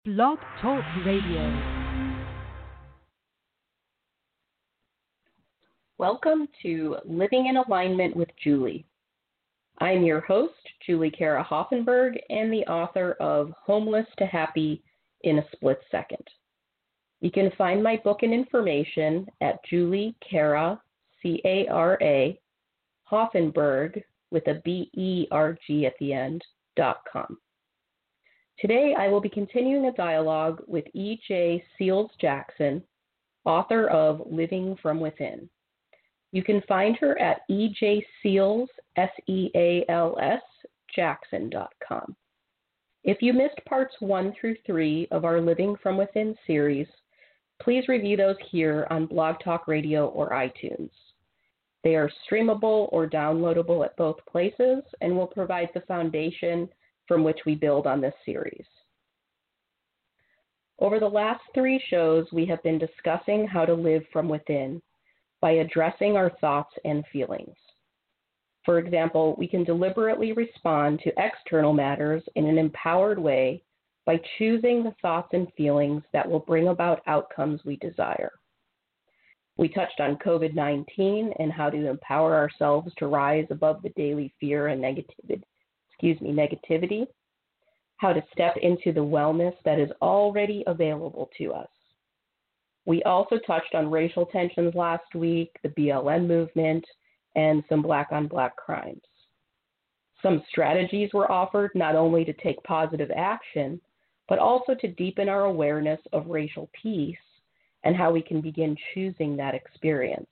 Blog Talk Radio. Welcome to Living in Alignment with Julie. I'm your host, Julie Kara Hoffenberg, and the author of Homeless to Happy in a Split Second. You can find my book and information at Julie Kara, C-A-R-A, Hoffenberg, with a B-E-R-G at the end, .com. Today, I will be continuing a dialogue with E.J. Seals Jackson, author of Living from Within. You can find her at ejseals, S-E-A-L-S, Jackson.com. If you missed parts 1 through 3 of our Living from Within series, please review those here on Blog Talk Radio or iTunes. They are streamable or downloadable at both places and will provide the foundation from which we build on this series. Over the last 3 shows, we have been discussing how to live from within by addressing our thoughts and feelings. For example, we can deliberately respond to external matters in an empowered way by choosing the thoughts and feelings that will bring about outcomes we desire. We touched on COVID-19 and how to empower ourselves to rise above the daily fear and negativity, how to step into the wellness that is already available to us. We also touched on racial tensions last week, the BLM movement, and some black-on-black crimes. Some strategies were offered not only to take positive action, but also to deepen our awareness of racial peace and how we can begin choosing that experience.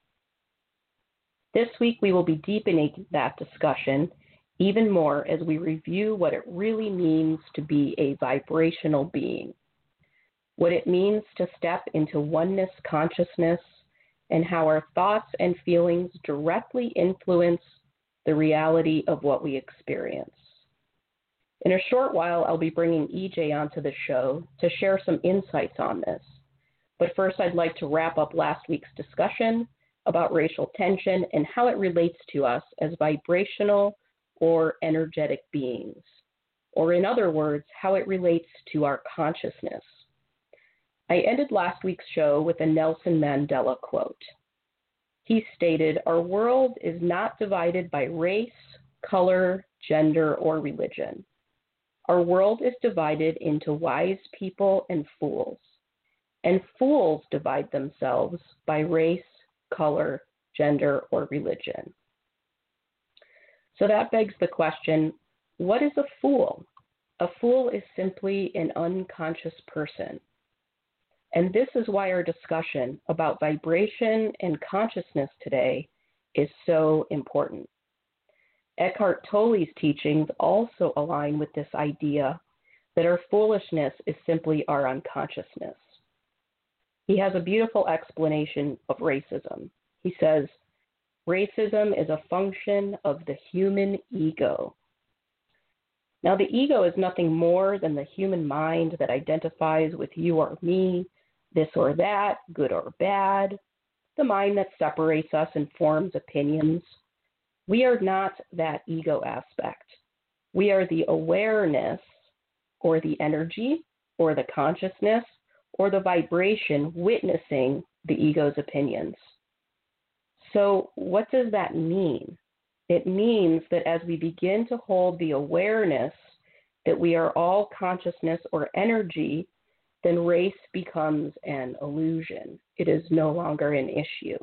This week, we will be deepening that discussion even more as we review what it really means to be a vibrational being, what it means to step into oneness consciousness, and how our thoughts and feelings directly influence the reality of what we experience. In a short while, I'll be bringing EJ onto the show to share some insights on this. But first, I'd like to wrap up last week's discussion about racial tension and how it relates to us as vibrational or energetic beings, or in other words, how it relates to our consciousness. I ended last week's show with a Nelson Mandela quote. He stated, "Our world is not divided by race, color, gender, or religion. Our world is divided into wise people and fools fools divide themselves by race, color, gender, or religion." So that begs the question, what is a fool? A fool is simply an unconscious person. And this is why our discussion about vibration and consciousness today is so important. Eckhart Tolle's teachings also align with this idea that our foolishness is simply our unconsciousness. He has a beautiful explanation of racism. He says, "Racism is a function of the human ego." Now, the ego is nothing more than the human mind that identifies with you or me, this or that, good or bad, the mind that separates us and forms opinions. We are not that ego aspect. We are the awareness, or the energy, or the consciousness, or the vibration witnessing the ego's opinions. So what does that mean? It means that as we begin to hold the awareness that we are all consciousness or energy, then race becomes an illusion. It is no longer an issue.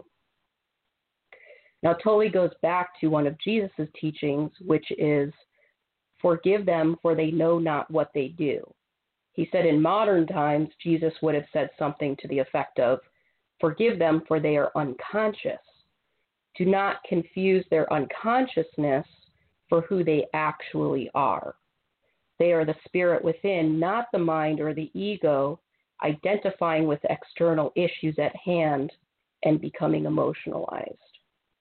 Now, Tolle goes back to one of Jesus' teachings, which is, "Forgive them, for they know not what they do." He said in modern times, Jesus would have said something to the effect of, "Forgive them, for they are unconscious." Do not confuse their unconsciousness for who they actually are. They are the spirit within, not the mind or the ego, identifying with external issues at hand and becoming emotionalized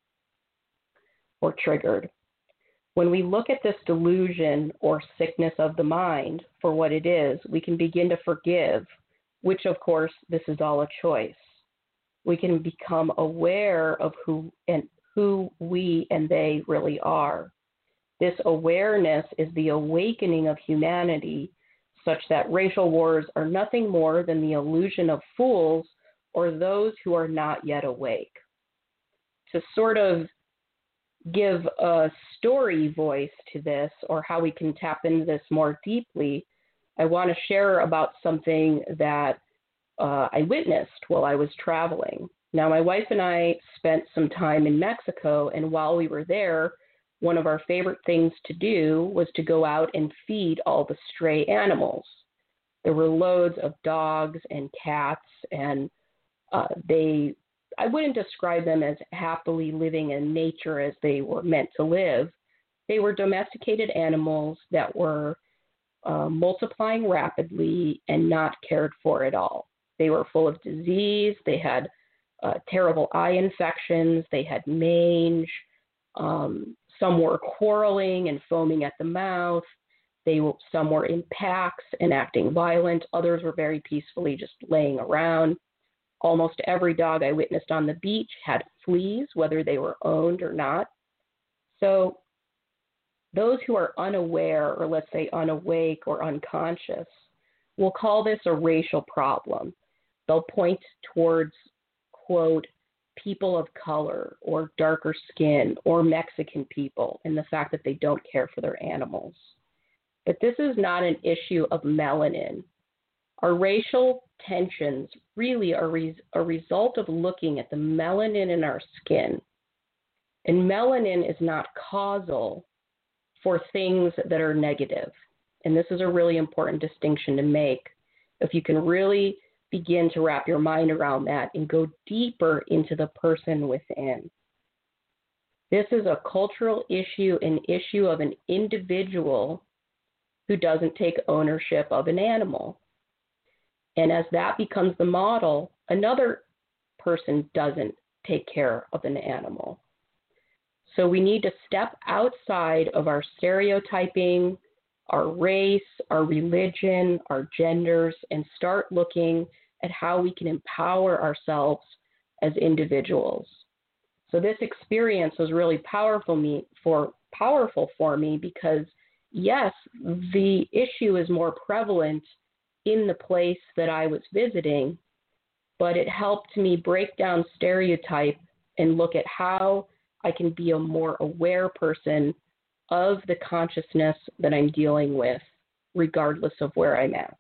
or triggered. When we look at this delusion or sickness of the mind for what it is, we can begin to forgive, which of course, this is all a choice. We can become aware of who we and they really are. This awareness is the awakening of humanity such that racial wars are nothing more than the illusion of fools or those who are not yet awake. To sort of give a story voice to this, or how we can tap into this more deeply, I want to share about something that I witnessed while I was traveling. Now, my wife and I spent some time in Mexico, and while we were there, one of our favorite things to do was to go out and feed all the stray animals. There were loads of dogs and cats, and I wouldn't describe them as happily living in nature as they were meant to live. They were domesticated animals that were multiplying rapidly and not cared for at all. They were full of disease. They had terrible eye infections. They had mange. Some were quarreling and foaming at the mouth. Some were in packs and acting violent. Others were very peacefully just laying around. Almost every dog I witnessed on the beach had fleas, whether they were owned or not. So those who are unaware, or let's say unawake or unconscious, will call this a racial problem. They'll point towards, quote, people of color or darker skin or Mexican people and the fact that they don't care for their animals. But this is not an issue of melanin. Our racial tensions really are a result of looking at the melanin in our skin. And melanin is not causal for things that are negative. And this is a really important distinction to make. If you can really begin to wrap your mind around that and go deeper into the person within. This is a cultural issue, an issue of an individual who doesn't take ownership of an animal. And as that becomes the model, another person doesn't take care of an animal. So we need to step outside of our stereotyping, our race, our religion, our genders, and start looking at how we can empower ourselves as individuals. So this experience was really powerful for me because, yes, the issue is more prevalent in the place that I was visiting, but it helped me break down stereotype and look at how I can be a more aware person of the consciousness that I'm dealing with, regardless of where I'm at.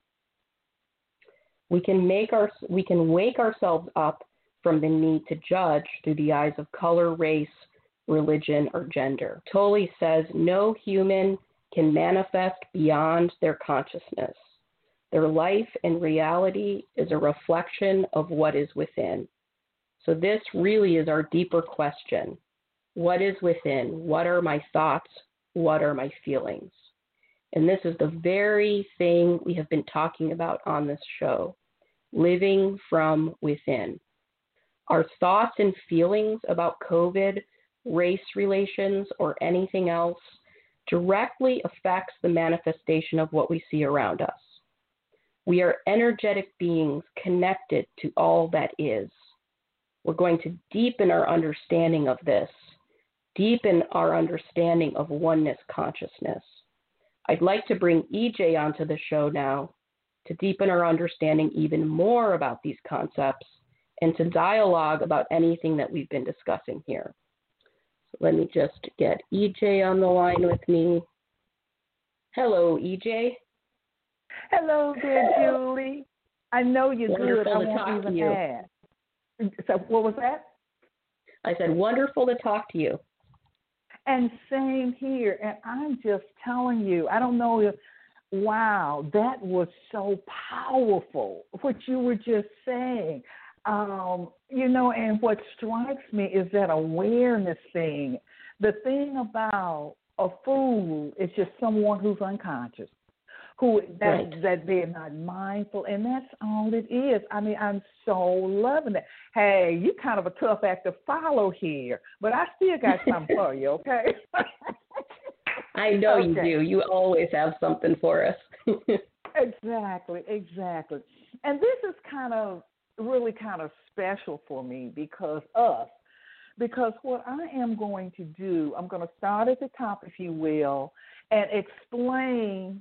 We can wake ourselves up from the need to judge through the eyes of color, race, religion, or gender. Tolle says no human can manifest beyond their consciousness. Their life and reality is a reflection of what is within. So this really is our deeper question. What is within? What are my thoughts? What are my feelings? And this is the very thing we have been talking about on this show, living from within. Our thoughts and feelings about COVID, race relations, or anything else directly affects the manifestation of what we see around us. We are energetic beings connected to all that is. We're going to deepen our understanding of this, deepen our understanding of oneness consciousness. I'd like to bring EJ onto the show now to deepen our understanding even more about these concepts and to dialogue about anything that we've been discussing here. So let me just get EJ on the line with me. Hello, EJ. Hello there, Julie. I know you're Wonderful good. I to talk won't to even you. ask. So what was that? I said, wonderful to talk to you. And same here. And I'm just telling you, I don't know if, wow, that was so powerful, what you were just saying. And what strikes me is that awareness thing. The thing about a fool is just someone who's unconscious, that they're not mindful, and that's all it is. I mean, I'm so loving it. Hey, you're kind of a tough act to follow here, but I still got something for you, okay? I know you do. You always have something for us. Exactly. And this is really kind of special for me because what I am going to do, I'm going to start at the top, if you will, and explain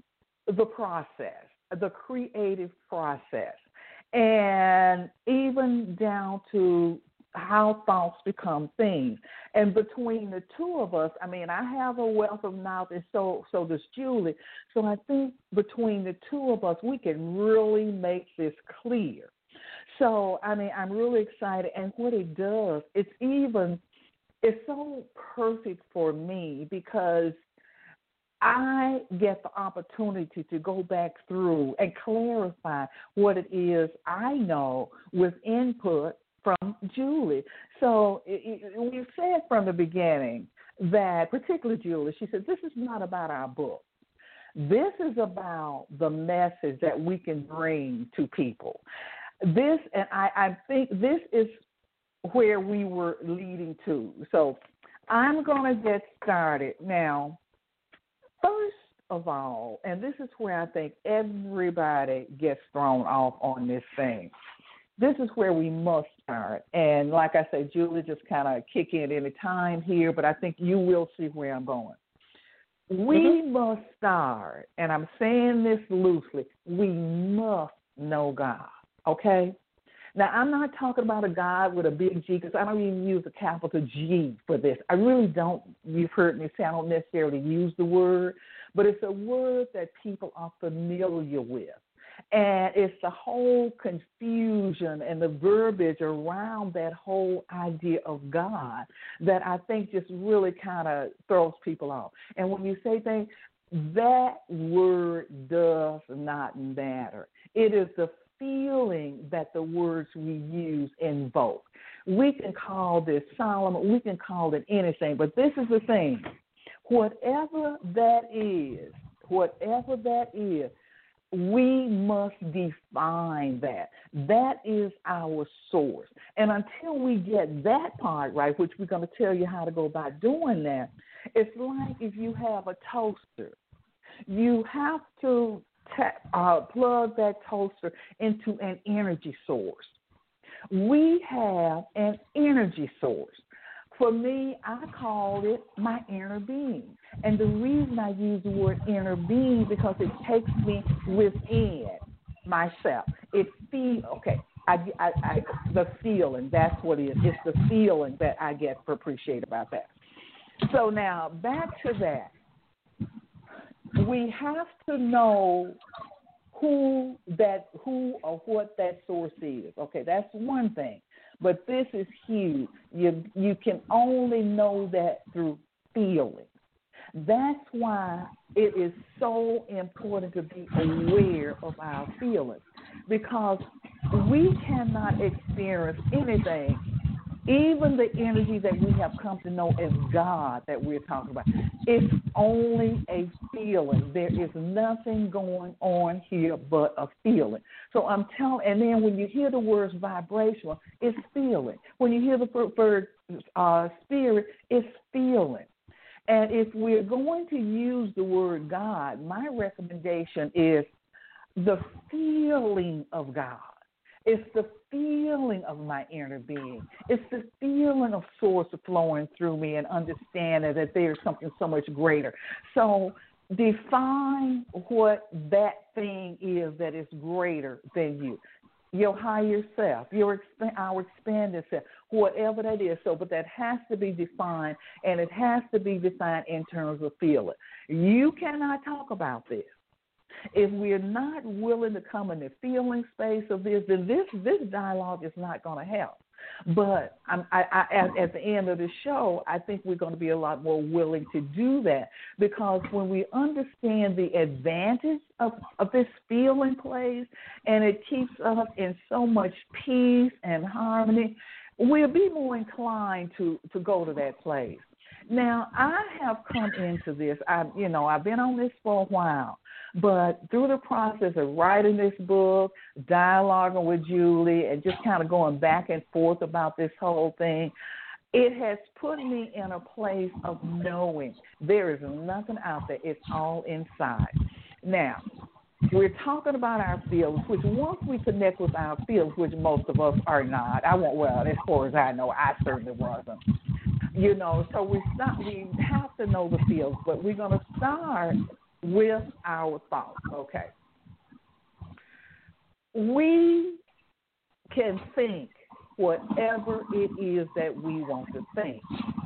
the process, the creative process, and even down to how thoughts become things. And between the two of us, I mean, I have a wealth of knowledge, and so does Julie. So I think between the two of us, we can really make this clear. So, I mean, I'm really excited. And what it does, it's so perfect for me because I get the opportunity to go back through and clarify what it is I know with input from Julie. So we said from the beginning that, particularly Julie, she said, this is not about our book. This is about the message that we can bring to people. This, and I think this is where we were leading to. So I'm going to get started now. First of all, and this is where I think everybody gets thrown off on this thing. This is where we must start. And like I said, Julie, just kind of kick in any time here, but I think you will see where I'm going. We must start, and I'm saying this loosely, we must know God, okay? Now, I'm not talking about a God with a big G because I don't even use a capital G for this. I really don't. You've heard me say I don't necessarily use the word, but it's a word that people are familiar with. And it's the whole confusion and the verbiage around that whole idea of God that I think just really kind of throws people off. And when you say things, that word does not matter. It is the feeling that the words we use invoke. We can call this Solomon, we can call it anything, but this is the thing. Whatever that is, we must define that. That is our source. And until we get that part right, which we're going to tell you how to go about doing that, it's like if you have a toaster. You have to plug that toaster into an energy source. We have an energy source. For me, I call it my inner being. And the reason I use the word inner being because it takes me within myself. It feels, okay, the feeling, that's what it is. It's the feeling that I get to appreciate about that. So now, back to that. We have to know who or what that source is. Okay, that's one thing. But this is huge. You can only know that through feeling. That's why it is so important to be aware of our feelings, because we cannot experience anything, even the energy that we have come to know as God that we're talking about. It's only a feeling. There is nothing going on here but a feeling. So I'm telling, and then when you hear the words vibrational, it's feeling. When you hear the word spirit, it's feeling. And if we're going to use the word God, my recommendation is the feeling of God. It's the feeling of my inner being. It's the feeling of source flowing through me and understanding that there's something so much greater. So define what that thing is that is greater than you. Your higher self, our expanded self, whatever that is. So, but that has to be defined, and it has to be defined in terms of feeling. You cannot talk about this. If we're not willing to come in the feeling space of this, then this dialogue is not going to help. But at the end of the show, I think we're going to be a lot more willing to do that, because when we understand the advantage of this feeling place, and it keeps us in so much peace and harmony, we'll be more inclined to go to that place. Now, I have come into this. I've been on this for a while. But through the process of writing this book, dialoguing with Julie, and just kind of going back and forth about this whole thing, it has put me in a place of knowing there is nothing out there. It's all inside. Now, we're talking about our feelings, which once we connect with our feelings, which most of us are not, as far as I know, I certainly wasn't. So we have to know the feelings, but we're going to start with our thoughts. Okay. We can think whatever it is that we want to think.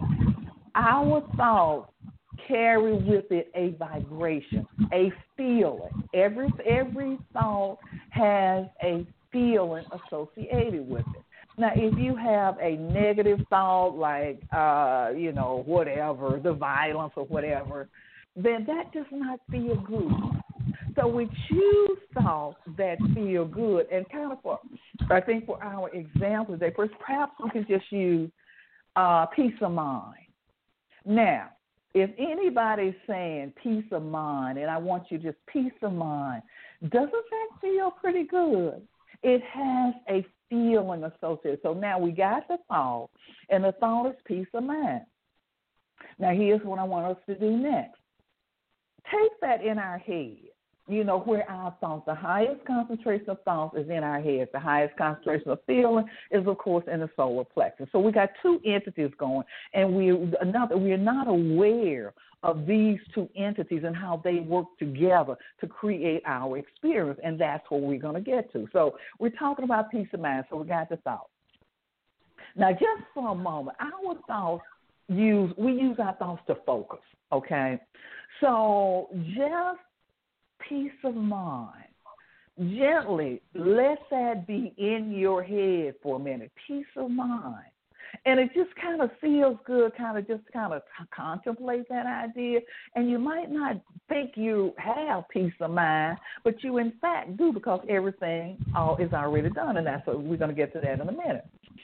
Our thoughts carry with it a vibration, a feeling. Every thought has a feeling associated with it. Now, if you have a negative thought, like, whatever, the violence or whatever, then that does not feel good. So we choose thoughts that feel good. And kind of for our example today, perhaps we could just use peace of mind. Now, if anybody's saying peace of mind, and I want you just peace of mind, doesn't that feel pretty good? It has a feeling associated. So now we got the thought, and the thought is peace of mind. Now here's what I want us to do next. Take that in our head, where our thoughts, the highest concentration of thoughts is in our head. The highest concentration of feeling is, of course, in the solar plexus. So we got two entities going, and we're not aware of these two entities and how they work together to create our experience, and that's what we're going to get to. So we're talking about peace of mind, so we got the thought. Now, just for a moment, we use our thoughts to focus, okay? So just peace of mind. Gently let that be in your head for a minute. Peace of mind. And it just kind of feels good, kind of contemplate that idea. And you might not think you have peace of mind, but you in fact do, because everything is already done. And that's what we're going to get to that in a minute.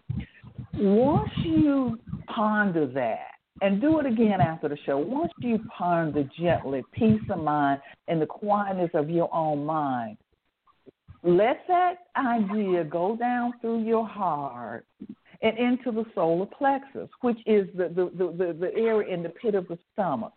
Once you ponder that, and do it again after the show, once you ponder gently peace of mind in the quietness of your own mind, let that idea go down through your heart and into the solar plexus, which is the area in the pit of the stomach.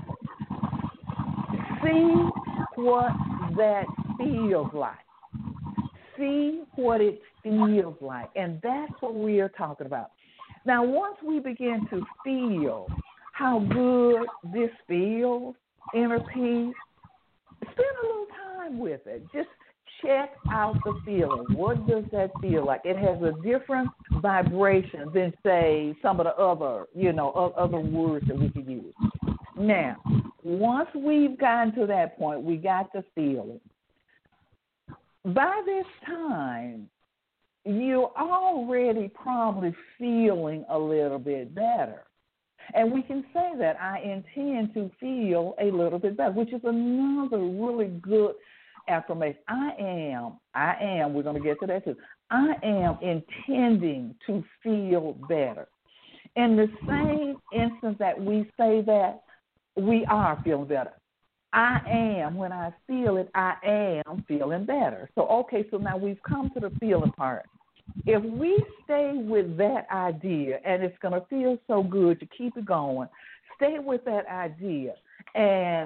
See what that feels like. See what it feels like. And that's what we are talking about. Now, once we begin to feel how good this feels, inner peace, spend a little time with it. Just check out the feeling. What does that feel like? It has a different vibration than, say, some of the other, other words that we could use. Now, once we've gotten to that point, we got the feeling. By this time, you're already probably feeling a little bit better. And we can say that I intend to feel a little bit better, which is another really good affirmation. I am, we're going to get to that too. I am intending to feel better. In the same instance that we say that, we are feeling better. I am, when I feel it, I am feeling better. So, okay, so now we've come to the feeling part. If we stay with that idea, and it's going to feel so good to keep it going, stay with that idea, and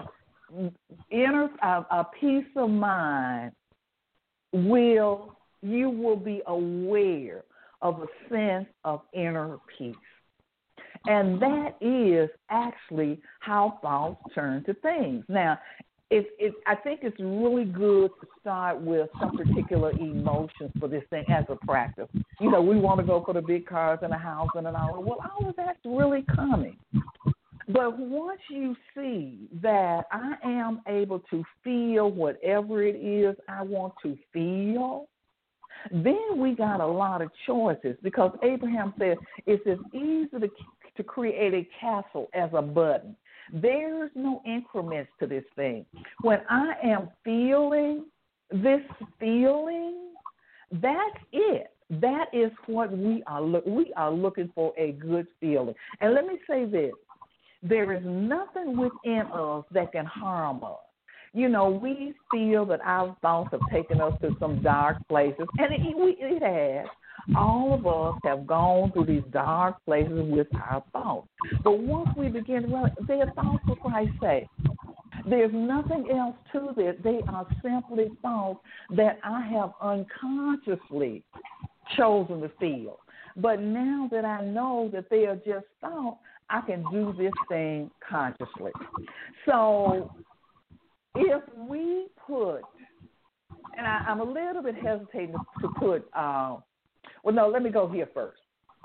a peace of mind you will be aware of a sense of inner peace. And that is actually how thoughts turn to things. Now, I think it's really good to start with some particular emotions for this thing as a practice. We want to go for the big cars and a house and all. Well, all of that's really coming. But once you see that I am able to feel whatever it is I want to feel, then we got a lot of choices, because Abraham said it's as easy to create a castle as a button. There's no increments to this thing. When I am feeling this feeling, that's it. That is what we are looking for, a good feeling. And let me say this. There is nothing within us that can harm us. We feel that our thoughts have taken us to some dark places, and it has. All of us have gone through these dark places with our thoughts. But once we begin to realize, they are thoughts for Christ's sake. There's nothing else to this. They are simply thoughts that I have unconsciously chosen to feel. But now that I know that they are just thoughts, I can do this thing consciously. So if we put, and I'm a little bit hesitating to put, well, no, let me go here first.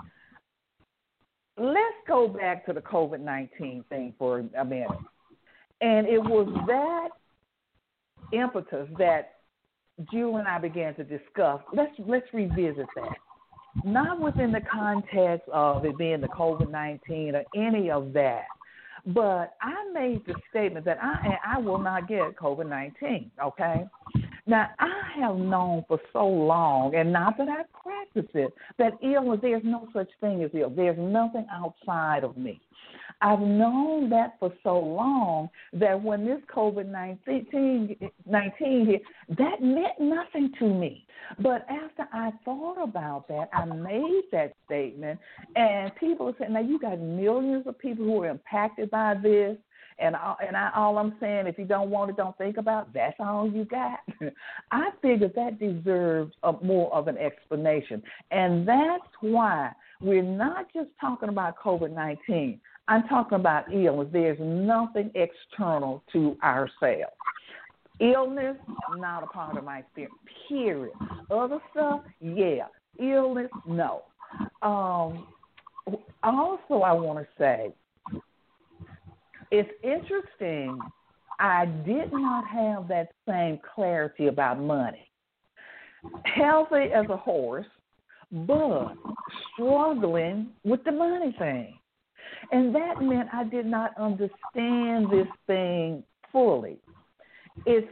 Let's go back to the COVID-19 thing for a minute. And it was that impetus that Jill and I began to discuss. Let's revisit that. Not within the context of it being the COVID-19 or any of that, but I made the statement that I will not get COVID-19, okay? Now, I have known for so long, and not that I practice it, that illness, there's no such thing as ill. There's nothing outside of me. I've known that for so long that when this COVID-19 hit, that meant nothing to me. But after I thought about that, I made that statement, and people are saying, now you got millions of people who are impacted by this, and all I'm saying, if you don't want it, don't think about it. That's all you got. I figured that deserves more of an explanation, and that's why we're not just talking about COVID-19. I'm talking about illness. There's nothing external to ourselves. Illness, not a part of my experience, period. Other stuff, yeah. Illness, no. Also, I want to say, it's interesting, I did not have that same clarity about money. Healthy as a horse, but struggling with the money thing. And that meant I did not understand this thing fully. There's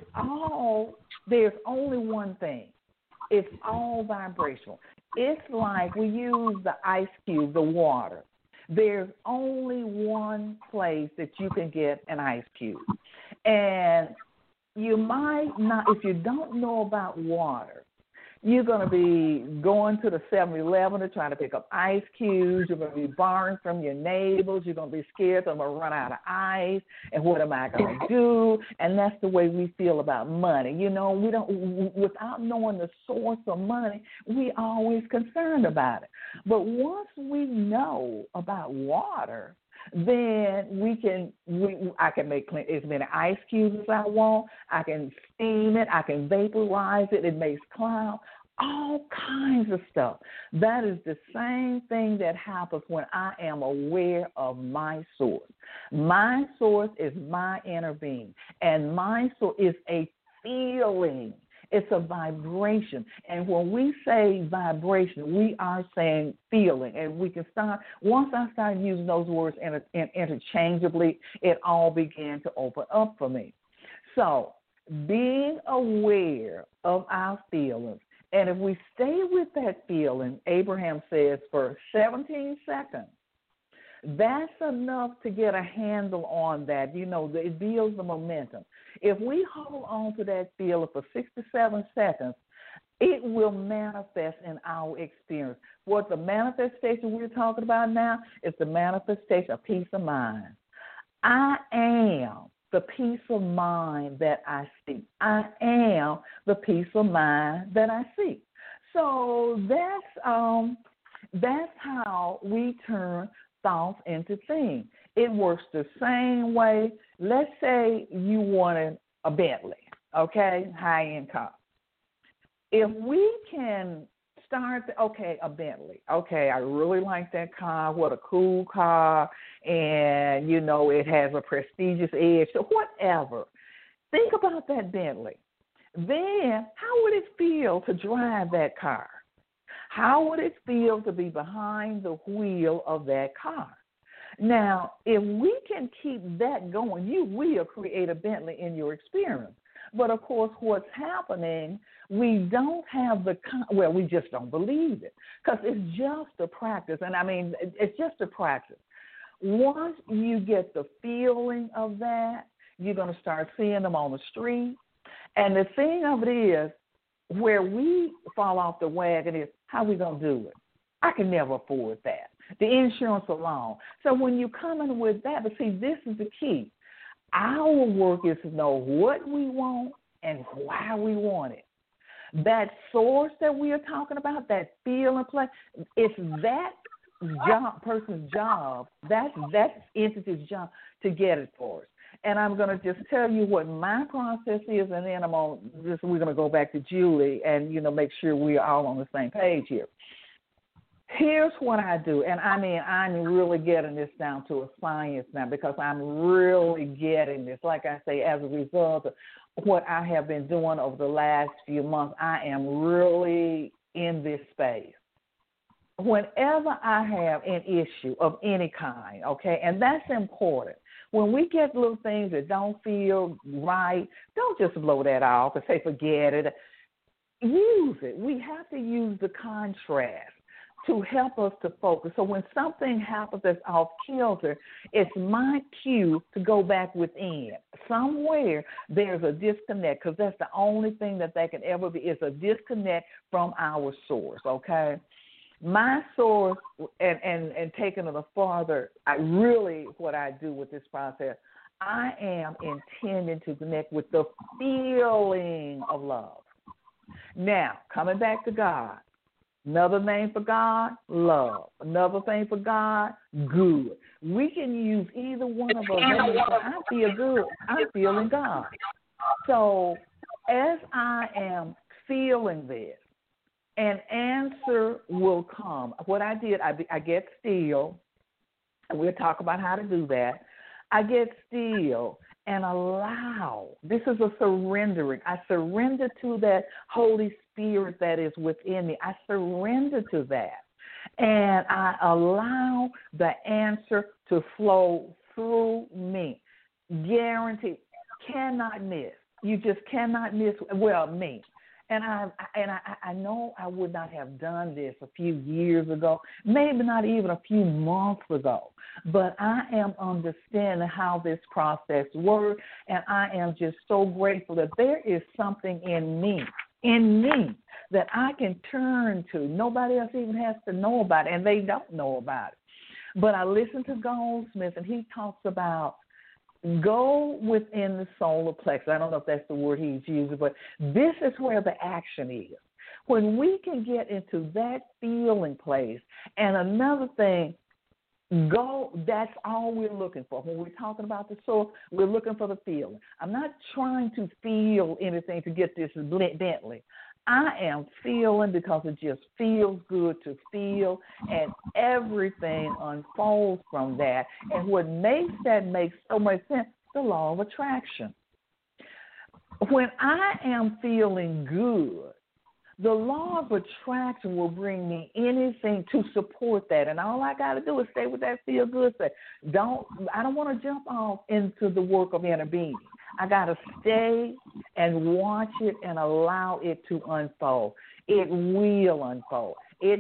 only one thing. It's all vibrational. It's like we use the ice cube, the water. There's only one place that you can get an ice cube. And you might not, if you don't know about water, you're going to be going to the 7-Eleven to try to pick up ice cubes. You're going to be borrowing from your neighbors. You're going to be scared that I'm going to run out of ice. And what am I going to do? And that's the way we feel about money. You know, we don't, without knowing the source of money, we always concerned about it. But once we know about water, then I can make as many ice cubes as I want. I can steam it. I can vaporize it. It makes clouds. All kinds of stuff. That is the same thing that happens when I am aware of my source. My source is my inner being, and my source is a feeling. It's a vibration. And when we say vibration, we are saying feeling. And we can start, once I started using those words interchangeably, it all began to open up for me. So being aware of our feelings, and if we stay with that feeling, Abraham says, for 17 seconds, that's enough to get a handle on that. You know, it builds the momentum. If we hold on to that feeling for 6 to 7 seconds, it will manifest in our experience. What the manifestation we're talking about now is the manifestation of peace of mind. I am the peace of mind that I seek. I am the peace of mind that I seek. So that's how we turn thoughts into things. It works the same way. Let's say you wanted a Bentley, okay, high-end car. If we can start, a Bentley. Okay, I really like that car. What a cool car. And, you know, it has a prestigious edge. So whatever. Think about that Bentley. Then how would it feel to drive that car? How would it feel to be behind the wheel of that car? Now, if we can keep that going, you will create a Bentley in your experience. But, of course, what's happening, we don't have we just don't believe it because it's just a practice. And, I mean, it's just a practice. Once you get the feeling of that, you're going to start seeing them on the street. And the thing of it is, where we fall off the wagon is, how we going to do it? I can never afford that. The insurance alone. So when you come in with that, but see, this is the key. Our work is to know what we want and why we want it. That source that we are talking about, that feel and play, it's that person's job, that entity's job to get it for us. And I'm going to just tell you what my process is, and then we're going to go back to Julie and, make sure we're all on the same page here. Here's what I do, and I'm really getting this down to a science now because I'm really getting this. Like I say, as a result of what I have been doing over the last few months, I am really in this space. Whenever I have an issue of any kind, okay, and that's important. When we get little things that don't feel right, don't just blow that off and say forget it. Use it. We have to use the contrast to help us to focus. So when something happens that's off kilter, it's my cue to go back within. Somewhere there's a disconnect, because that's the only thing that can ever be, is a disconnect from our source, okay? My source, and taking it a farther, what I do with this process, I am intending to connect with the feeling of love. Now, coming back to God, another name for God, love. Another thing for God, good. We can use either one of us. I feel good. I'm feeling God. So as I am feeling this, an answer will come. What I did, I get still, and we'll talk about how to do that. I get still and allow. This is a surrendering. I surrender to that Holy Spirit that is within me. I surrender to that. And I allow the answer to flow through me. Guaranteed. Cannot miss. You just cannot miss, me. And I know I would not have done this a few years ago, maybe not even a few months ago, but I am understanding how this process works, and I am just so grateful that there is something in me that I can turn to. Nobody else even has to know about it, and they don't know about it. But I listen to Goldsmith, and he talks about go within the solar plexus. I don't know if that's the word he's using, but this is where the action is. When we can get into that feeling place, and another thing, that's all we're looking for. When we're talking about the soul, we're looking for the feeling. I'm not trying to feel anything to get this Bentley. I am feeling because it just feels good to feel, and everything unfolds from that. And what makes that make so much sense, the law of attraction. When I am feeling good, the law of attraction will bring me anything to support that. And all I got to do is stay with that feel good thing. I don't want to jump off into the work of inner being. I got to stay and watch it and allow it to unfold. It will unfold.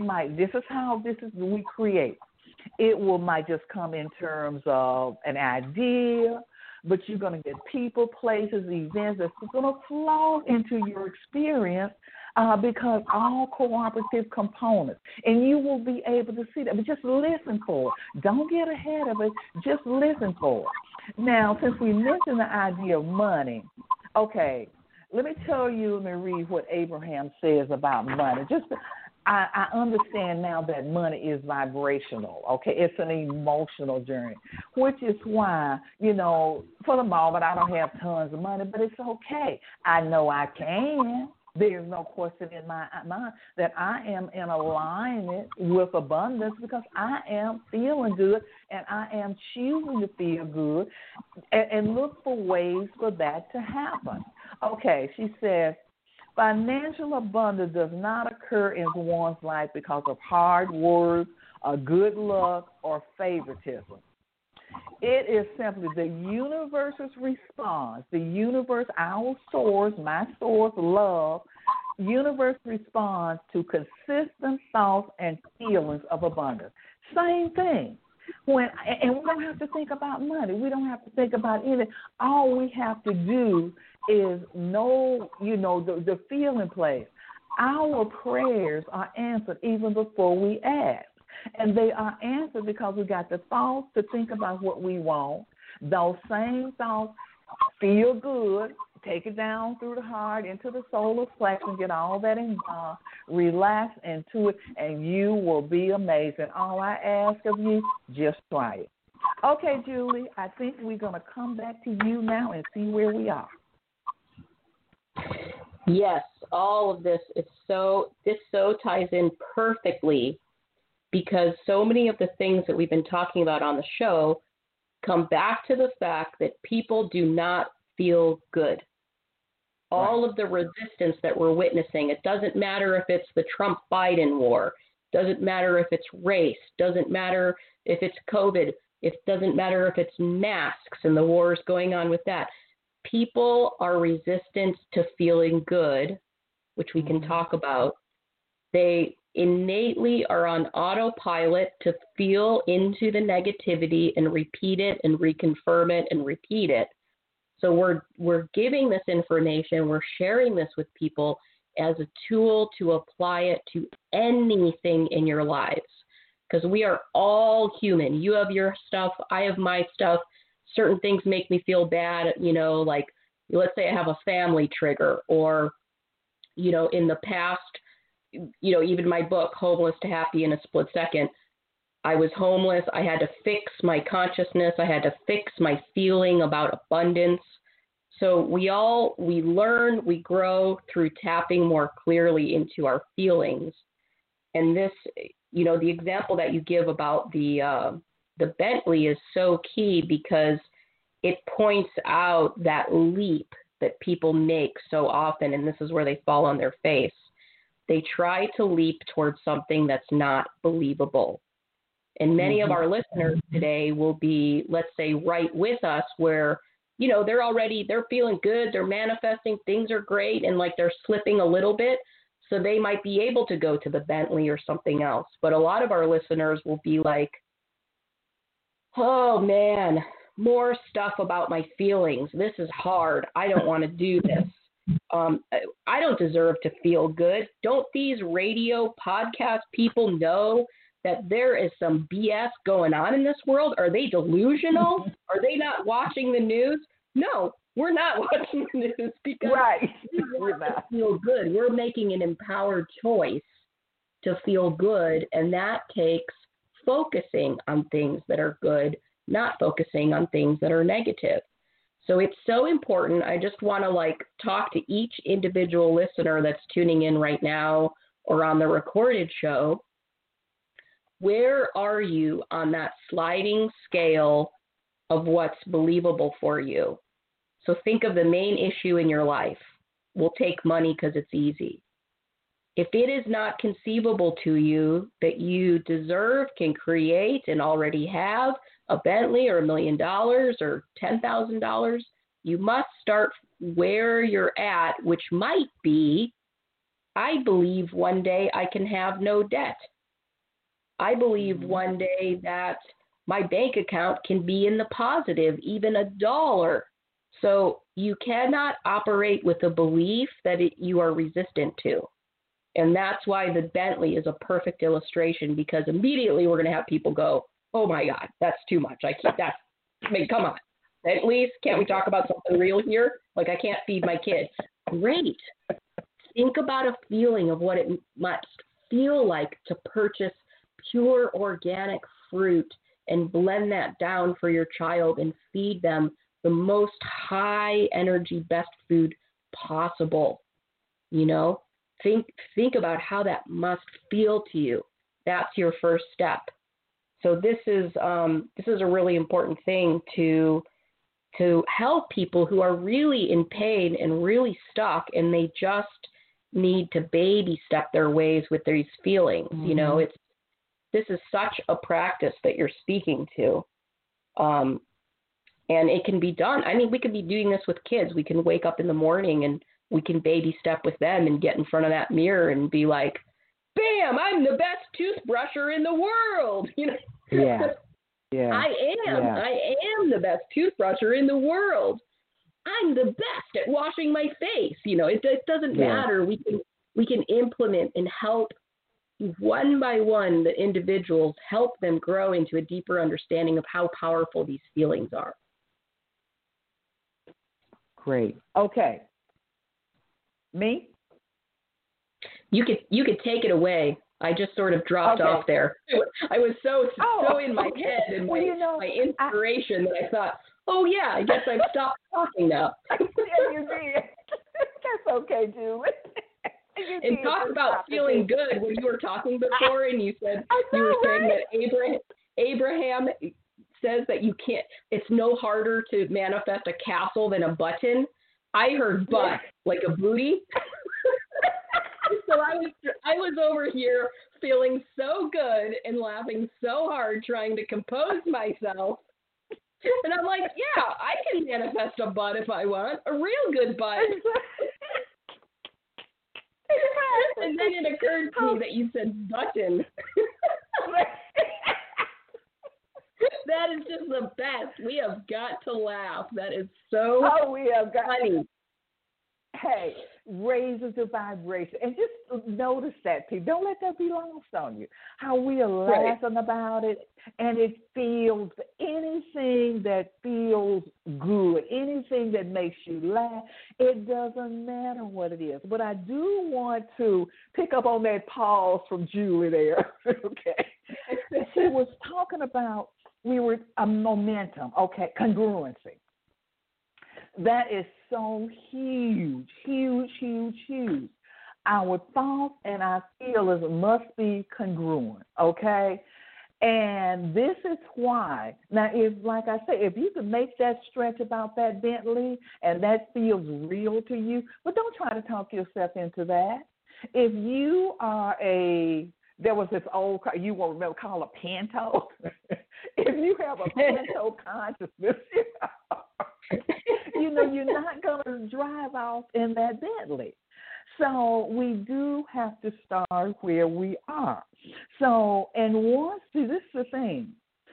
We create. It might just come in terms of an idea, but you're going to get people, places, events that's going to flow into your experience because all cooperative components, and you will be able to see that. But just listen for it. Don't get ahead of it. Just listen for it. Now, since we mentioned the idea of money, okay, let me read what Abraham says about money. I understand now that money is vibrational, okay? It's an emotional journey, which is why, for the moment I don't have tons of money, but it's okay. I know I can. There's no question in my mind that I am in alignment with abundance because I am feeling good and I am choosing to feel good and look for ways for that to happen. Okay, she says, financial abundance does not occur in one's life because of hard work, or good luck, or favoritism. It is simply the universe's response. The universe, our source, my source, love, universe responds to consistent thoughts and feelings of abundance. Same thing. And we don't have to think about money. We don't have to think about anything. All we have to do is know, the feeling place. Our prayers are answered even before we ask. And they are answered because we got the thoughts to think about what we want. Those same thoughts feel good. Take it down through the heart, into the solar plexus, get all that involved, relax into it, and you will be amazed. And all I ask of you, just try it. Okay, Julie, I think we're going to come back to you now and see where we are. Yes, all of this so ties in perfectly because so many of the things that we've been talking about on the show come back to the fact that people do not feel good. All of the resistance that we're witnessing, it doesn't matter if it's the Trump-Biden war, doesn't matter if it's race, doesn't matter if it's COVID, it doesn't matter if it's masks and the wars going on with that. People are resistant to feeling good, which we can talk about. They innately are on autopilot to feel into the negativity and repeat it and reconfirm it and repeat it. So we're giving this information, we're sharing this with people as a tool to apply it to anything in your lives. Because we are all human. You have your stuff, I have my stuff. Certain things make me feel bad, like let's say I have a family trigger or, in the past, even my book, Homeless to Happy in a Split Second, I was homeless. I had to fix my consciousness. I had to fix my feeling about abundance. So we learn, we grow through tapping more clearly into our feelings. And this, the example that you give about the Bentley is so key because it points out that leap that people make so often, and this is where they fall on their face. They try to leap towards something that's not believable. And many of our listeners today will be, let's say, right with us where, they're feeling good, they're manifesting, things are great, and like they're slipping a little bit. So they might be able to go to the Bentley or something else. But a lot of our listeners will be like, oh man, more stuff about my feelings. This is hard. I don't want to do this. I don't deserve to feel good. Don't these radio podcast people know that there is some BS going on in this world? Are they delusional? Are they not watching the news? No, we're not watching the news because we want to feel good. We're making an empowered choice to feel good, and that takes focusing on things that are good, not focusing on things that are negative. So it's so important. I just want to talk to each individual listener that's tuning in right now or on the recorded show. Where are you on that sliding scale of what's believable for you? So think of the main issue in your life. We'll take money because it's easy. If it is not conceivable to you that you deserve, can create, and already have a Bentley or $1 million or $10,000, you must start where you're at, which might be, I believe one day I can have no debt. I believe one day that my bank account can be in the positive, even $1. So you cannot operate with a belief that you are resistant to. And that's why the Bentley is a perfect illustration, because immediately we're going to have people go, oh my God, that's too much. Come on. Bentleys, can't we talk about something real here? Like I can't feed my kids. Great. Think about a feeling of what it must feel like to purchase pure organic fruit and blend that down for your child and feed them the most high energy, best food possible. Think about how that must feel to you. That's your first step. So this is a really important thing to help people who are really in pain and really stuck, and they just need to baby step their ways with these feelings. This is such a practice that you're speaking to. And it can be done. I mean, we could be doing this with kids. We can wake up in the morning and we can baby step with them and get in front of that mirror and be like, bam, I'm the best toothbrusher in the world. Yeah. I am the best toothbrusher in the world. I'm the best at washing my face. It doesn't matter. We can implement and help one by one the individuals, help them grow into a deeper understanding of how powerful these feelings are. Great. Okay. Me? You could take it away. I just sort of dropped off there. I was so in my head and my inspiration that I thought, oh, yeah, I guess I've stopped talking now. Yeah, you did. That's okay, Julie. And talk about feeling good when you were talking before and you said you were saying that Abraham says that you can't, it's no harder to manifest a castle than a button. I heard butt, like a booty. So I was over here feeling so good and laughing so hard trying to compose myself. And I'm like, yeah, I can manifest a butt if I want, a real good butt. And then it occurred to me that you said button. That is just the best. We have got to laugh. That is so funny. Hey, raises the vibration. And just notice that, people. Don't let that be lost on you. How we are laughing about it, and it feels, anything that feels good, anything that makes you laugh, it doesn't matter what it is. But I do want to pick up on that pause from Julie there, okay? She was talking about, momentum, congruency. That is so huge. Our thoughts and our feelings must be congruent, okay? And this is why, now, like I say, if you can make that stretch about that Bentley and that feels real to you, but don't try to talk yourself into that. If you are there was this old car, you won't remember, called a Pinto. If you have a Pinto consciousness, you're not going to drive off in that Bentley. So we do have to start where we are. So, and this is the thing,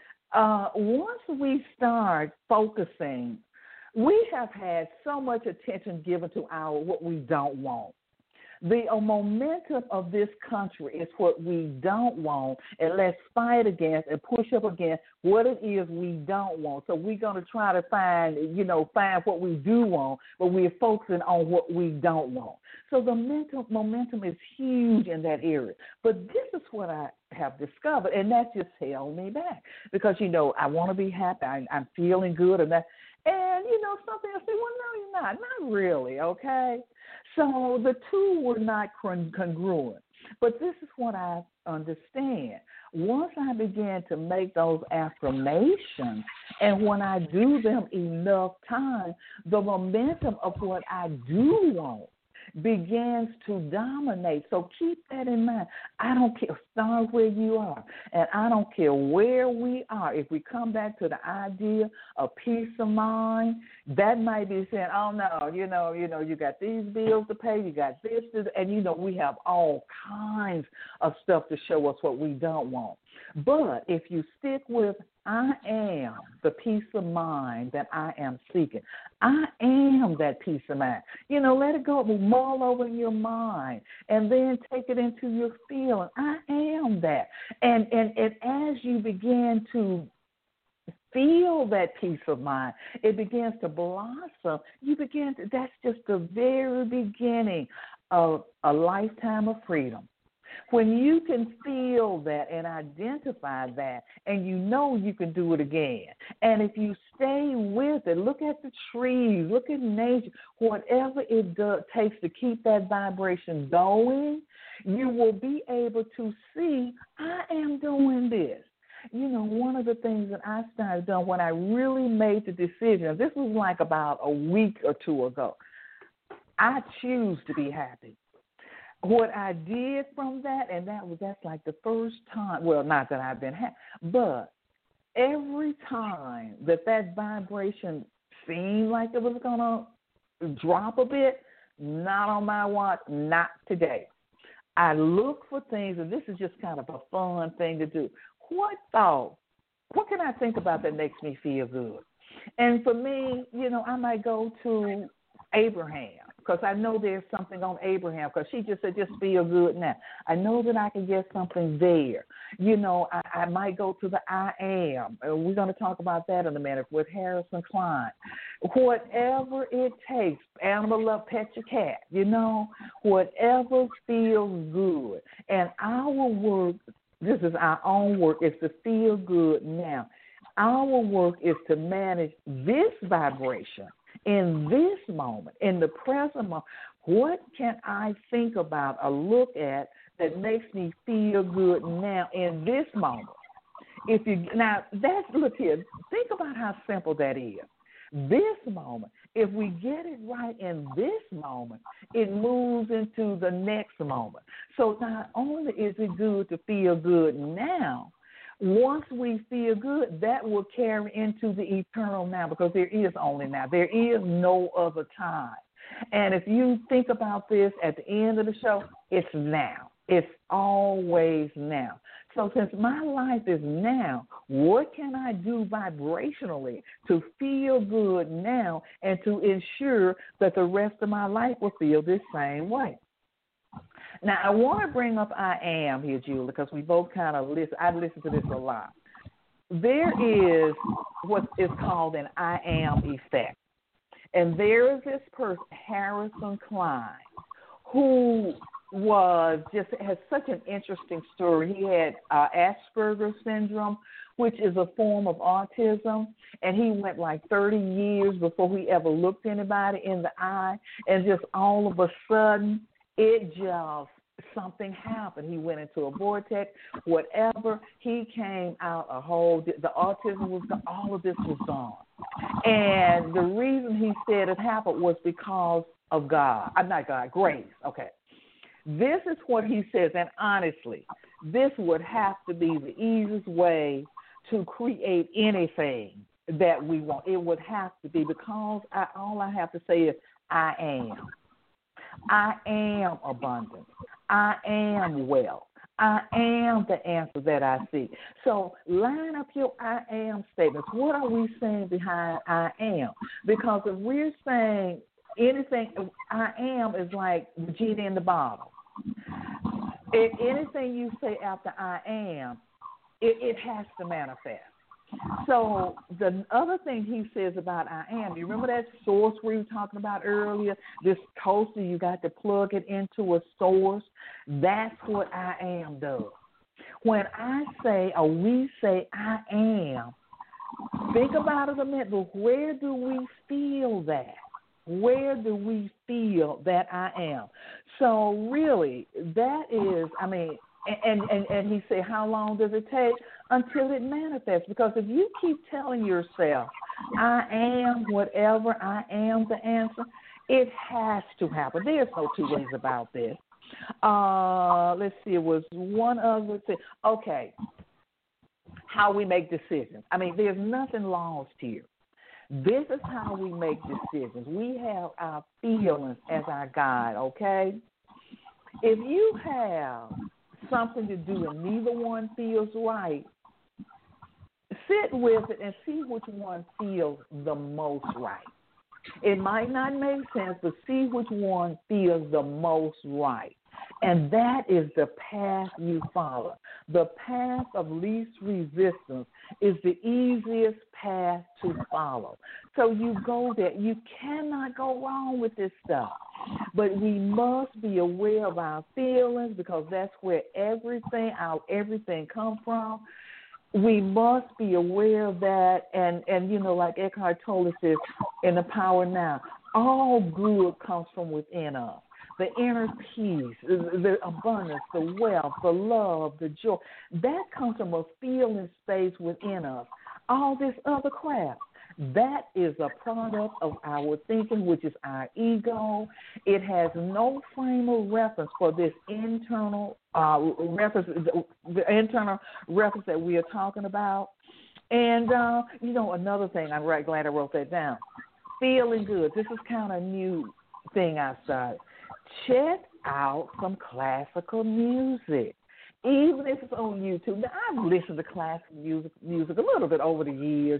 once we start focusing, we have had so much attention given to what we don't want. The momentum of this country is what we don't want, and let's fight against and push up against what it is we don't want. So we're going to try to find what we do want, but we're focusing on what we don't want. So the momentum is huge in that area. But this is what I have discovered, and that just held me back because, I want to be happy. I'm feeling good, and that. And, something I say, well, no, you're not really, okay? So the two were not congruent. But this is what I understand. Once I began to make those affirmations, and when I do them enough time, the momentum of what I do want begins to dominate. So keep that in mind. I don't care, start where you are, and I don't care where we are. If we come back to the idea of peace of mind, that might be saying, oh, no, you got these bills to pay, you got this, and, we have all kinds of stuff to show us what we don't want. But if you stick with, I am the peace of mind that I am seeking. I am that peace of mind. Let it go, mull over in your mind, and then take it into your feeling. I am that. And as you begin to feel that peace of mind, it begins to blossom. That's just the very beginning of a lifetime of freedom. When you can feel that and identify that, and you can do it again. And if you stay with it, look at the trees, look at nature, whatever it takes to keep that vibration going, you will be able to see, I am doing this. One of the things that I started doing when I really made the decision, this was like about a week or two ago, I choose to be happy. What I did from that, and that's like the first time, well, not that I've been happy, but every time that vibration seemed like it was going to drop a bit, not on my watch, not today. I look for things, and this is just kind of a fun thing to do. What can I think about that makes me feel good? And for me, I might go to Abraham, because I know there's something on Abraham, because she just said, just feel good now. I know that I can get something there. I might go to the I am. We're going to talk about that in a minute with Harrison Klein. Whatever it takes, animal love, pet your cat, whatever feels good. And our work, this is our own work, is to feel good now. Our work is to manage this vibration in this moment, in the present moment. What can I think about or look at that makes me feel good now in this moment? Look here, think about how simple that is. This moment, if we get it right in this moment, it moves into the next moment. So not only is it good to feel good now, once we feel good, that will carry into the eternal now, because there is only now. There is no other time. And if you think about this at the end of the show, it's now. It's always now. So since my life is now, what can I do vibrationally to feel good now and to ensure that the rest of my life will feel this same way? Now, I want to bring up I am here, Julie, because we both kind of listen. I listen to this a lot. There is what is called an I am effect. And there is this person, Harrison Klein, who has such an interesting story. He had Asperger's syndrome, which is a form of autism, and he went like 30 years before he ever looked anybody in the eye, and just all of a sudden, something happened. He went into a vortex, whatever. He came out the autism was gone, all of this was gone. And the reason he said it happened was because of grace. Okay. This is what he says, and honestly, this would have to be the easiest way to create anything that we want. It would have to be, because all I have to say is I am. I am abundant. I am wealth. I am the answer that I see. So line up your I am statements. What are we saying behind I am? Because if we're saying anything, I am is like the genie in the bottle. If anything you say after I am, it has to manifest. So the other thing he says about I am, you remember that source we were talking about earlier? This toaster, you got to plug it into a source. That's what I am does. When I say, or we say I am, think about it a minute, but where do we feel that? Where do we feel that I am? So really, that is, and he said, how long does it take? Until it manifests. Because if you keep telling yourself, I am whatever, I am the answer, it has to happen. There's no two ways about this. Let's see, it was one other thing. Okay, how we make decisions. There's nothing lost here. This is how we make decisions. We have our feelings as our guide, okay? If you have something to do and neither one feels right, sit with it and see which one feels the most right. It might not make sense, but see which one feels the most right. And that is the path you follow. The path of least resistance is the easiest path to follow. So you go there. You cannot go wrong with this stuff. But we must be aware of our feelings, because that's where everything comes from. We must be aware of that. And like Eckhart Tolle says in The Power Now, all good comes from within us. The inner peace, the abundance, the wealth, the love, the joy, that comes from a feeling space within us. All this other crap, that is a product of our thinking, which is our ego. It has no frame of reference for this internal reference, the internal reference that we are talking about. And, another thing, I'm right glad I wrote that down. Feeling good. This is kind of a new thing I started. Check out some classical music, even if it's on YouTube. Now, I've listened to classical music a little bit over the years,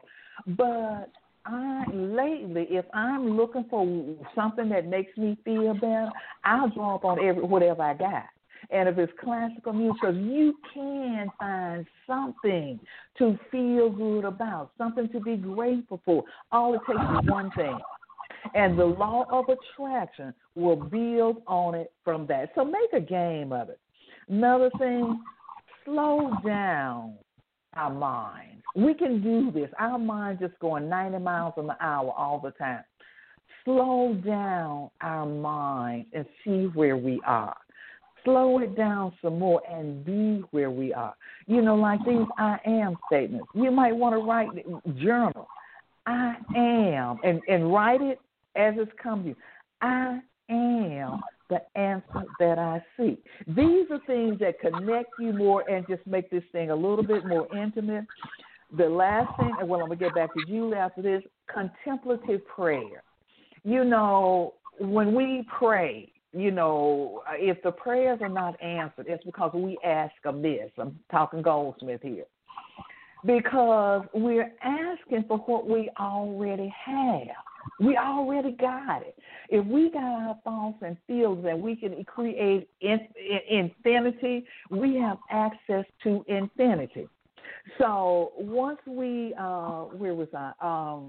but lately, if I'm looking for something that makes me feel better, I'll draw up on whatever I got. And if it's classical music, because you can find something to feel good about, something to be grateful for. All it takes is one thing. And the law of attraction will build on it from that. So make a game of it. Another thing, slow down our minds. We can do this. Our mind just going 90 miles an hour all the time. Slow down our mind and see where we are. Slow it down some more and be where we are. You know, like these I am statements. You might want to write, journal. I am, and write it as it's come to you. I am the answer that I seek. These are things that connect you more and just make this thing a little bit more intimate. The last thing, and well, I'm going to get back to Julie after this, contemplative prayer. You know, when we pray, you know, if the prayers are not answered, it's because we ask amiss. I'm talking Goldsmith here. Because we're asking for what we already have. We already got it. If we got our thoughts and feelings and we can create infinity, we have access to infinity. So once we, where was I?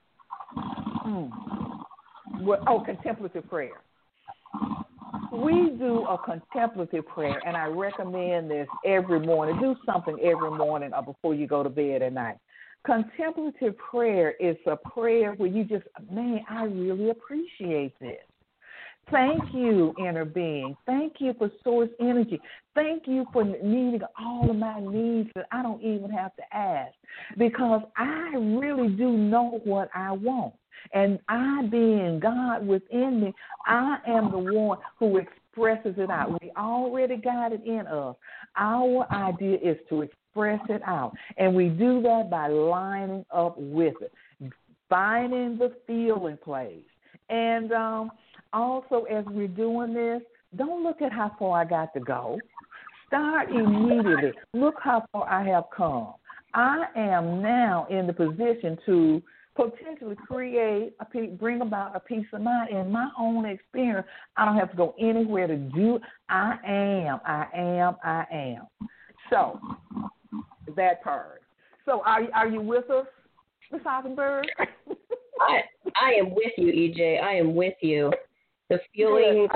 Contemplative prayer. We do a contemplative prayer, and I recommend this every morning. Do something every morning or before you go to bed at night. Contemplative prayer is a prayer where you just, man, I really appreciate this. Thank you, inner being. Thank you for source energy. Thank you for meeting all of my needs that I don't even have to ask, because I really do know what I want. And I, being God within me, I am the one who expresses it out. We already got it in us. Our idea is to express it out. And we do that by lining up with it, finding the feeling place. And also, as we're doing this, don't look at how far I got to go. Start immediately. Look how far I have come. I am now in the position to potentially bring about a peace of mind. In my own experience, I don't have to go anywhere to do. I am. So, that part. So, are you with us, Ms. Eisenberg? I am with you, EJ. I am with you. The feelings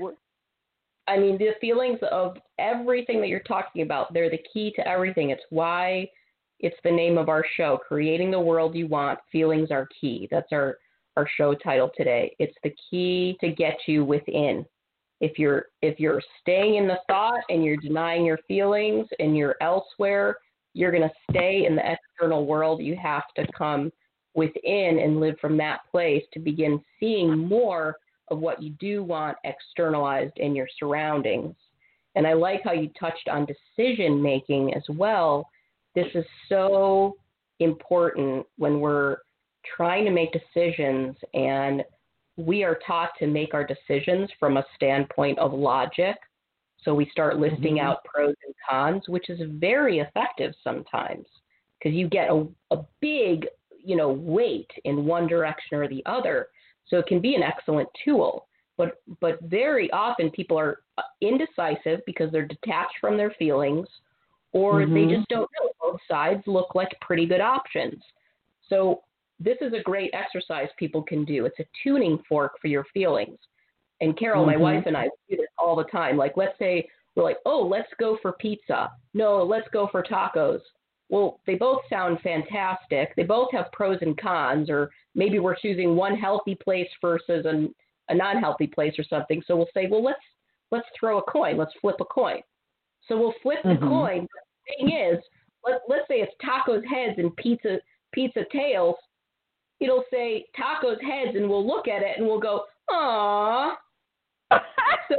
the feelings of everything that you're talking about, they're the key to everything. It's why it's the name of our show, Creating the World You Want. Feelings are key. That's our show title today. It's the key to get you within. If you're staying in the thought and you're denying your feelings and you're elsewhere, you're going to stay in the external world. You have to come within and live from that place to begin seeing more of what you do want externalized in your surroundings. And I like how you touched on decision making as well. This is so important when we're trying to make decisions, and we are taught to make our decisions from a standpoint of logic. So we start listing out pros and cons, which is very effective sometimes because you get a big, weight in one direction or the other. So it can be an excellent tool. But very often people are indecisive because they're detached from their feelings, or they just don't know. Both sides look like pretty good options. So this is a great exercise people can do. It's a tuning fork for your feelings. And Carol, my wife, and I do this all the time. Like, let's say we're like, oh, let's go for pizza. No, let's go for tacos. Well, they both sound fantastic. They both have pros and cons, or maybe we're choosing one healthy place versus a non-healthy place or something. So we'll say, well, let's throw a coin. Let's flip a coin. So we'll flip the coin. The thing is, let's say it's tacos heads and pizza tails. It'll say tacos heads, and we'll look at it and we'll go, aww. So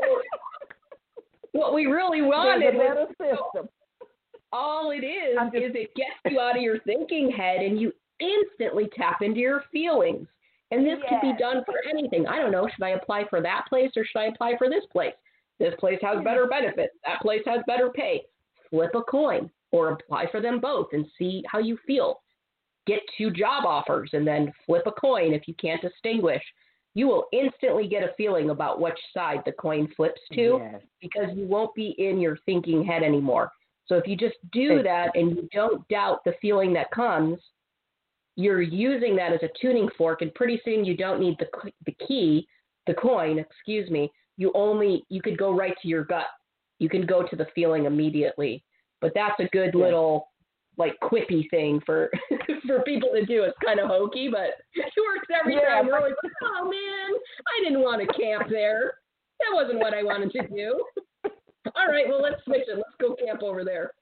what we really wanted was system. All it is it gets you out of your thinking head and you instantly tap into your feelings. And this can be done for anything. I don't know, should I apply for that place or should I apply for this place? This place has better benefits. That place has better pay. Flip a coin or apply for them both and see how you feel. Get 2 job offers and then flip a coin if you can't distinguish. You will instantly get a feeling about which side the coin flips to because you won't be in your thinking head anymore. So if you just do that and you don't doubt the feeling that comes, you're using that as a tuning fork, and pretty soon you don't need the coin, you could go right to your gut. you can go to the feeling immediately. But that's a good little like quippy thing for for people to do. It's kind of hokey, but it works every time. We're always like, oh man, I didn't want to camp there. That wasn't what I wanted to do. All right, well, let's switch it. Let's go camp over there.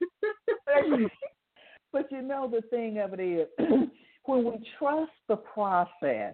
But you know, the thing of it is, when we trust the process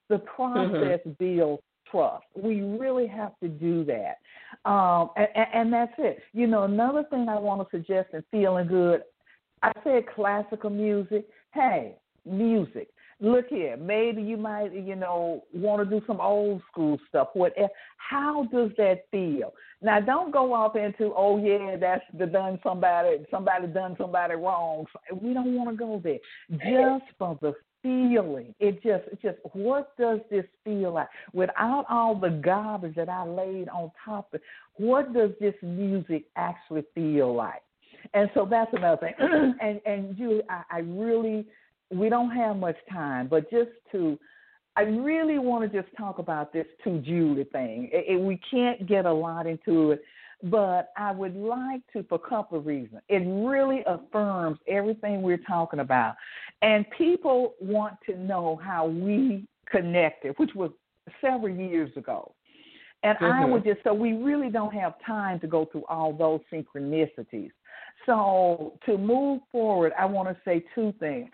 builds trust. We really have to do that. And that's it. You know, another thing I want to suggest in feeling good, I said classical music. Hey, music. Look here, maybe you might, you know, want to do some old school stuff. Whatever. How does that feel? Now, don't go off into, oh yeah, that's somebody done somebody wrong. We don't want to go there. Just for the feeling, it just what does this feel like? Without all the garbage that I laid on top of it, what does this music actually feel like? And so that's another thing. and Julie, I really. We don't have much time, but I really want to just talk about this To Julie thing. We can't get a lot into it, but I would like to for a couple of reasons. It really affirms everything we're talking about. And people want to know how we connected, which was several years ago. And I would so we really don't have time to go through all those synchronicities. So to move forward, I want to say two things.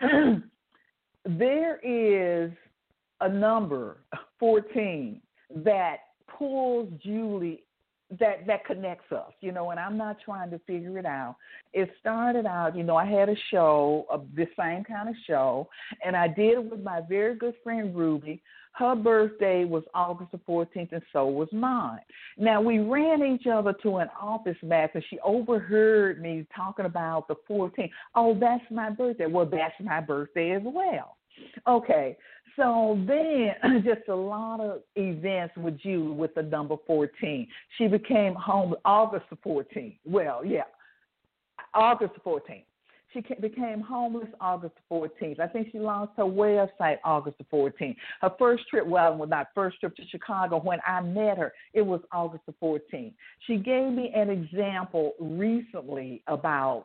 There is a number, 14, that pulls Julie, that connects us, you know, and I'm not trying to figure it out. It started out, you know, I had a show, this same kind of show, and I did it with my very good friend Ruby. Her birthday was August the 14th, and so was mine. Now, we ran each other to an office match, and she overheard me talking about the 14th. Oh, that's my birthday. Well, that's my birthday as well. Okay, so then just a lot of events with Julie with the number 14. She became home August the 14th. Well, yeah, August the 14th. She became homeless August the 14th. I think she lost her website August the 14th. Her first trip, not first trip to Chicago, when I met her, it was August the 14th. She gave me an example recently about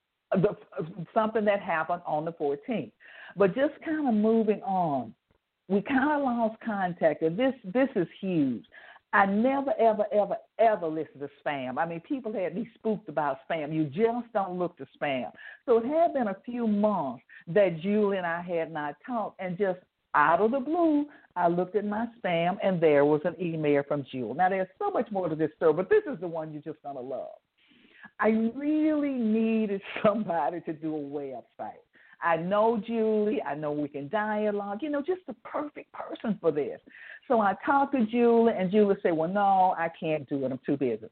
something that happened on the 14th. But just kind of moving on, we kind of lost contact, and this is huge. I never, ever, ever, ever listen to spam. I mean, people had me spooked about spam. You just don't look to spam. So it had been a few months that Julie and I had not talked, and just out of the blue, I looked at my spam, and there was an email from Julie. Now, there's so much more to this story, but this is the one you're just going to love. I really needed somebody to do a website. I know Julie. I know we can dialogue. You know, just the perfect person for this. So I talked to Julie, and Julie said, well, no, I can't do it. I'm too busy.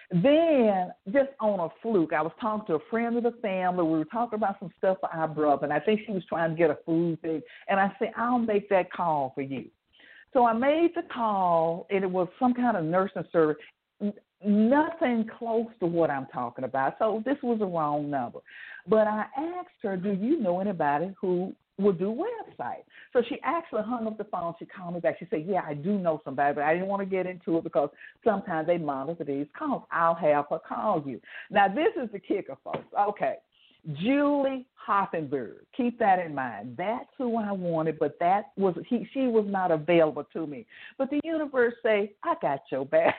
Then, just on a fluke, I was talking to a friend of the family. We were talking about some stuff for our brother, and I think she was trying to get a food thing. And I said, I'll make that call for you. So I made the call, and it was some kind of nursing service. Nothing close to what I'm talking about. So this was a wrong number. But I asked her, do you know anybody who will do websites? So she actually hung up the phone. She called me back. She said, yeah, I do know somebody, but I didn't want to get into it because sometimes they monitor these calls. I'll have her call you. Now, this is the kicker, folks. Okay. Julie Hoffenberg. Keep that in mind. That's who I wanted, but she was not available to me. But the universe say, I got your back.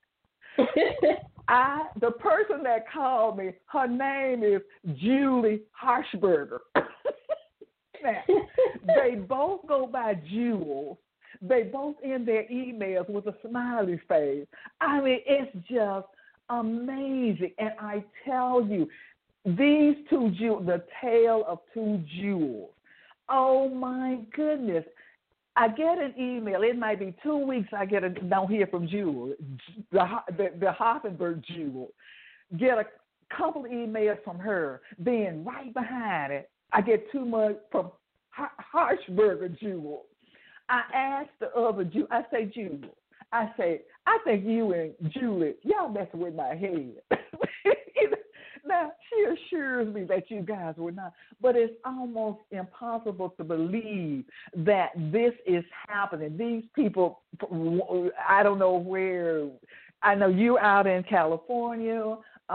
The person that called me, her name is Julie Harshberger. Now, they both go by Jules. They both end their emails with a smiley face. I mean, it's just amazing. And I tell you, these two Jules, the tale of two Jules. Oh my goodness. I get an email. It might be 2 weeks. Don't hear from Jewel, the Hoffenberg Jewel. Get a couple of emails from her. Then right behind it, I get 2 more from Harshberger Jewel. I asked the other Jewel. I say, Jewel. I say, I think you and Julie, y'all messing with my head. Now, she assures me that you guys were not, but it's almost impossible to believe that this is happening. These people, I don't know where I know you out in California.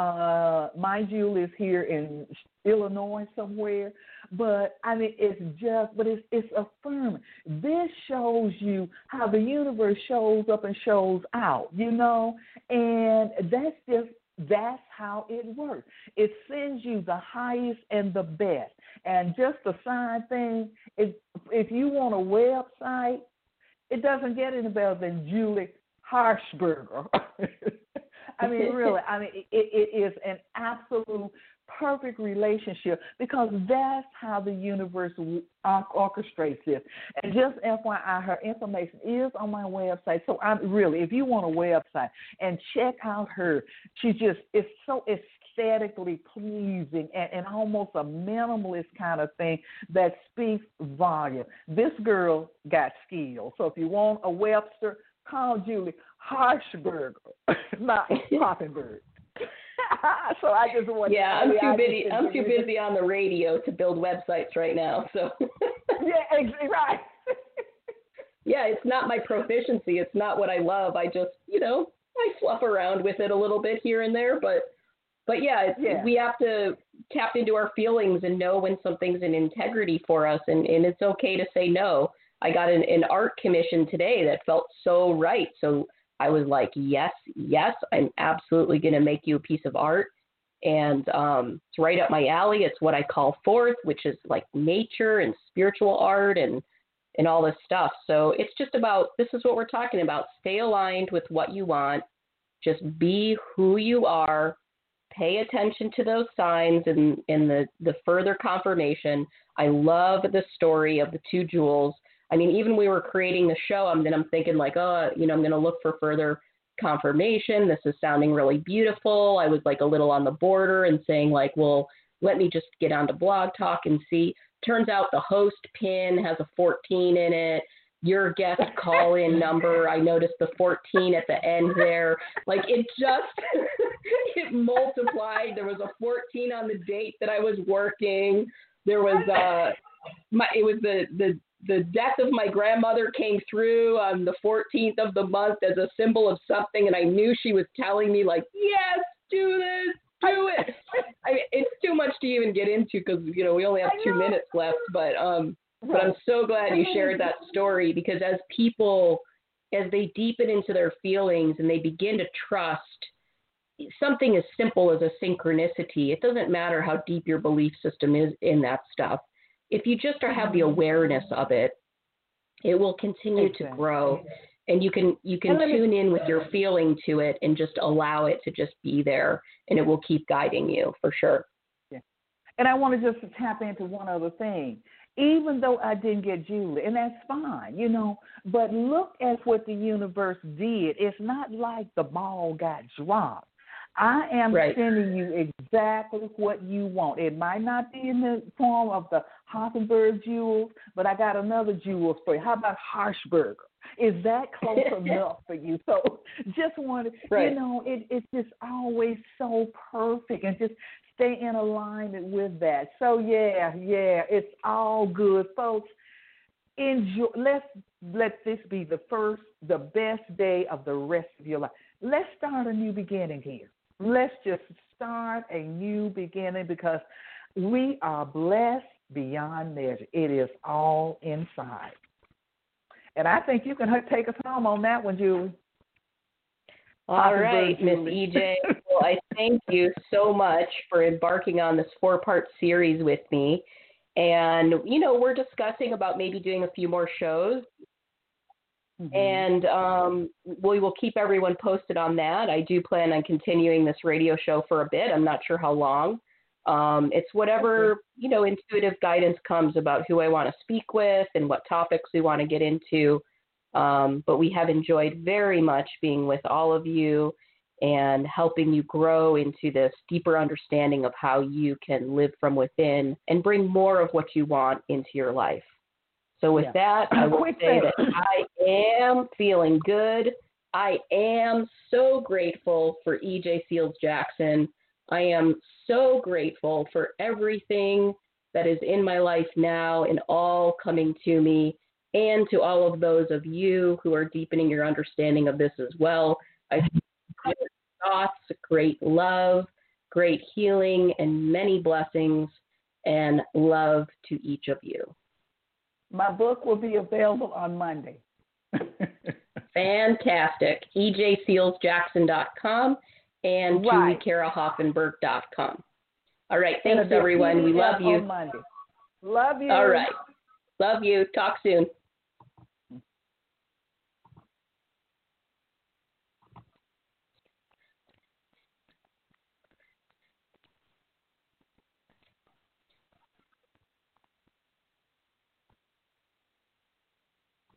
My jewel is here in Illinois somewhere. But I mean, it's affirming. This shows you how the universe shows up and shows out, and that's how it works. It sends you the highest and the best. And just the sign thing, if you want a website, it doesn't get any better than Julie Harshberger. I mean, really, it is an absolute perfect relationship because that's how the universe orchestrates this. And just FYI, her information is on my website. So if you want a website and check out her, it's so aesthetically pleasing and almost a minimalist kind of thing that speaks volume. This girl got skills. So if you want a Webster, call Julie Harshberger, not Hoffenberg. So I just want. Yeah, I'm too busy on the radio to build websites right now. So. Yeah, right. Yeah, it's not my proficiency. It's not what I love. I just, I fluff around with it a little bit here and there. But yeah, we have to tap into our feelings and know when something's in integrity for us, and it's okay to say no. I got an art commission today that felt so right. So I was like, yes, I'm absolutely going to make you a piece of art. And it's right up my alley. It's what I call forth, which is like nature and spiritual art and all this stuff. So it's just about, this is what we're talking about. Stay aligned with what you want. Just be who you are. Pay attention to those signs and the further confirmation. I love the story of the two jewels. I mean, even we were creating the show, I'm thinking like, I'm going to look for further confirmation. This is sounding really beautiful. I was like a little on the border and saying like, well, let me just get onto Blog Talk and see. Turns out the host pin has a 14 in it. Your guest call-in number, I noticed the 14 at the end there. Like it just, it multiplied. There was a 14 on the date that I was working. There was, it was the death of my grandmother came through on the 14th of the month as a symbol of something. And I knew she was telling me like, yes, do this, do it. It's too much to even get into because, we only have 2 minutes left, but I'm so glad you shared that story because as people, as they deepen into their feelings and they begin to trust something as simple as a synchronicity, it doesn't matter how deep your belief system is in that stuff. If you just have the awareness of it, it will continue to grow, and you can tune in with your feeling to it and just allow it to just be there, and it will keep guiding you for sure. Yeah. And I want to just tap into one other thing. Even though I didn't get Julie, and that's fine, but look at what the universe did. It's not like the ball got dropped. I am sending you exactly what you want. It might not be in the form of the Hoffenberg jewels, but I got another jewel for you. How about Harshberger? Is that close enough for you? So just wanted, it's just always so perfect and just stay in alignment with that. So, it's all good, folks. Enjoy. Let this be the best day of the rest of your life. Let's start a new beginning here. Let's just start a new beginning because we are blessed beyond measure. It is all inside. And I think you can take us home on that one, Julie. All right, Miss EJ. Well, I thank you so much for embarking on this 4-part series with me. And, we're discussing about maybe doing a few more shows. Mm-hmm. And we will keep everyone posted on that. I do plan on continuing this radio show for a bit. I'm not sure how long. It's whatever, intuitive guidance comes about who I want to speak with and what topics we want to get into. But we have enjoyed very much being with all of you and helping you grow into this deeper understanding of how you can live from within and bring more of what you want into your life. So with that, I will say that I am feeling good. I am so grateful for EJ Seals Jackson. I am so grateful for everything that is in my life now and all coming to me, and to all of those of you who are deepening your understanding of this as well. I good thoughts, great love, great healing, and many blessings and love to each of you. My book will be available on Monday. Fantastic. EJSealsJackson.com and JulieKaraHoffenberg.com. All right. Thanks, everyone. We love you. On Monday. Love you. All right. Love you. Talk soon.